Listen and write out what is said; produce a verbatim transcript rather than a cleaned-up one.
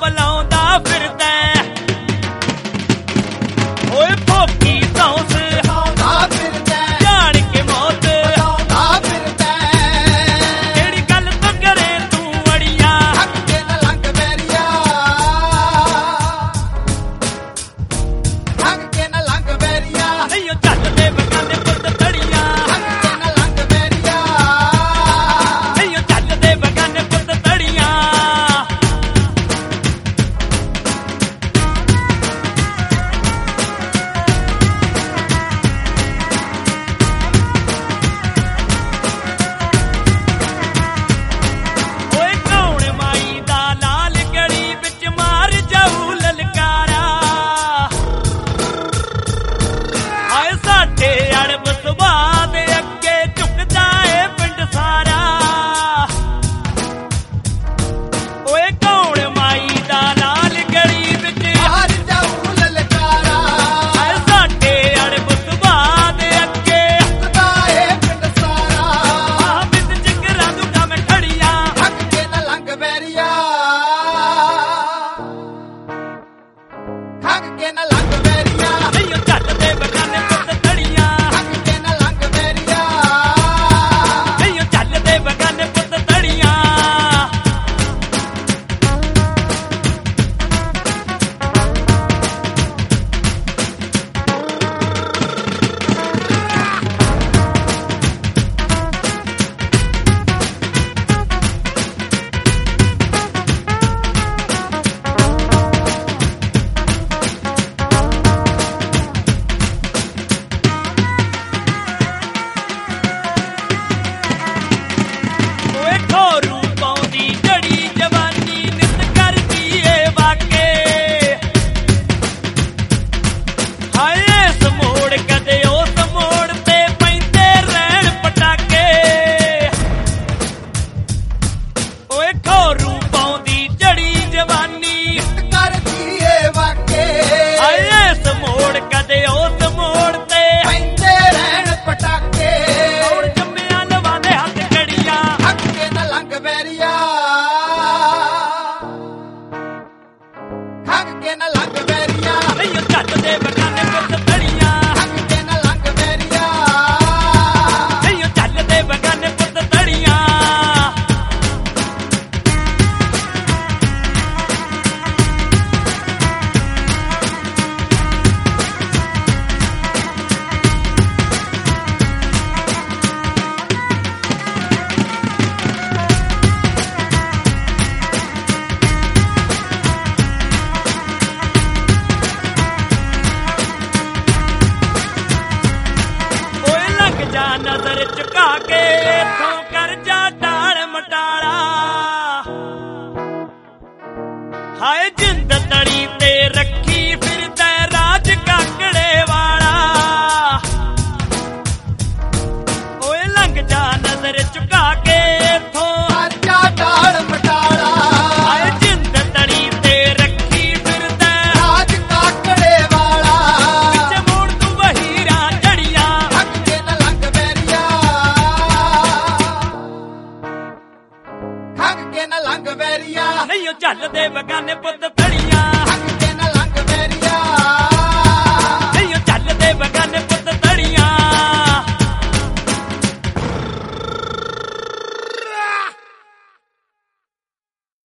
ਬੁਲਾਉਂਦਾ ਫਿਰਦਾ ਓਏ ਭੋਗੀ ਸੌਂਸ ਆਉਂਦਾ ਫਿਰਦਾ ਜਾਣ ਕੇ ਮੌਤ ਆਉਂਦਾ ਫਿਰਦਾ ਜਿਹੜੀ ਗੱਲ ਤੋਂ ਕਰੇ ਤੂੰ ਅੜੀਆਂ ਹੱਕ ਕੇ ਨਾ ਲੰਘ ਬੈਰੀਆ ਹੱਕ ਕੇ ਨਾ ਲੰਘ ਬੈਰੀਆ ਨਹੀਂ ਉਹ ਚੱਲਦੇ ਬਗਾਨੇ ਪੁੱਤ ਤੜੀਆਂ ਹੱਕ ਕੇ ਨਾ ਲੰਘ ਬੈਰੀਆ ਨਹੀਂ ਉਹ ਚੱਲਦੇ ਬਗਾਨੇ ਪੁੱਤ ਤੜੀਆਂ ਓਏ ਕੌਣ ਮਾਈ ਦਾ ਲਾਲ ਗਲੀ ਵਿੱਚ ਮਾਰ ਜਾਊ ਲਲਕਾਰਾ ਹਾਏ ਸਾਡੇ ਅੜਬ ਸੁਭਾਅ ਦੇ ਅੱਗੇ ਝੁਕਦਾ ਏ ਪਿੰਡ ਸਾਰਾ ਓਏ ਕੌਣ ਮਾਈ ਦਾ ਲਾਲ ਗਲੀ ਵਿੱਚ ਬਾਹਰ ਜਾਊ ਲਲਕਾਰਾ ਹਾਏ ਸਾਡੇ ਅੜਬ ਸੁਭਾਅ ਦੇ ਅੱਗੇ ਸਦਾ ਏ ਪਿੰਡ ਸਾਰਾ ਆਹ ਬਿੰਦ ਜਿਗਰਾਂ ਦੁੱਖਾਂ ਮੈਂ ਖੜੀਆਂ ਹੱਕ ਕੇ ਨਾ ਲੰਘ ਬੈਰੀਆ ਹੱਕ ਕੇ ਨਾ ਲੰਘ ਬੈਰੀਆ ਨਹੀਂ ਉਹ ਚੱਲਦੇ ਬਗਾਨੇ ਪੁੱਤ ਤੜੀਆਂ ਹੱਕ ਕੇ ਨਾ ਲੰਘ ਬੈਰੀਆ ਨਹੀਂ ਉਹ ਚੱਲਦੇ ਬਗਾਨੇ ਪੁੱਤ ਤੜੀਆਂ ਓਏ ਖੋਰੂ ਪਾਉਂਦੀ ਜੜੀ ਜਵਾਨੀ ਨਿਤ ਕਰਦੀ ਏ ਵਾਕੇ ਹਾਏ ਇਸ ਮੋੜ ਕਦੇ ਉਸ ਮੋੜ ਤੇ ਪੈਂਦੇ ਰਹਿਣ ਪਟਾਕੇ ਓਏ ਖੋਰੂ ਪਾਉਂਦੀ ਜੜੀ ਜਵਾਨੀ ਕਰਦੀ ਏ ਵਾਕੇ ਹਾਏ ਇਸ ਮੋੜ ਕਦੇ ਉਸ ਮੋੜ ਤੇ ਪੈਂਦੇ ਰਹਿਣ ਪਟਾਕੇ ਔਰ ਜੰਮਿਆਂ ਲਵਾਂਦੇ ਹੱਥ ਕੜੀਆਂ ਹੱਕ ਕੇ ਨਾ ਲੰਘ ਬੈਰੀਆ ਹੱਕ ਕੇ ਨਾ ਲੰਘ ਬੈਰੀਆ ਨਹੀਂ ਉਹ ਚੱਲਦੇ ਬਗਾਨੇ ਪੁੱਤ ਤੜੀਆਂ ਹੱਕ ਕੇ ਨਾ ਲੰਘ ਬੈਰੀਆ ਨਹੀਂ ਉਹ ਚੱਲਦੇ ਬਗਾਨੇ ਪੁੱਤ ਤੜੀਆਂ ਓਏ ਲੱਗ ਜਾ ਨਜ਼ਰ ਝੁਕਾ ਕੇ ਇੱਥੋਂ ਕਰ ਜਾ ਟਾਲ ਮਟਾਲਾ ਹਾਏ ਜਿੰਦ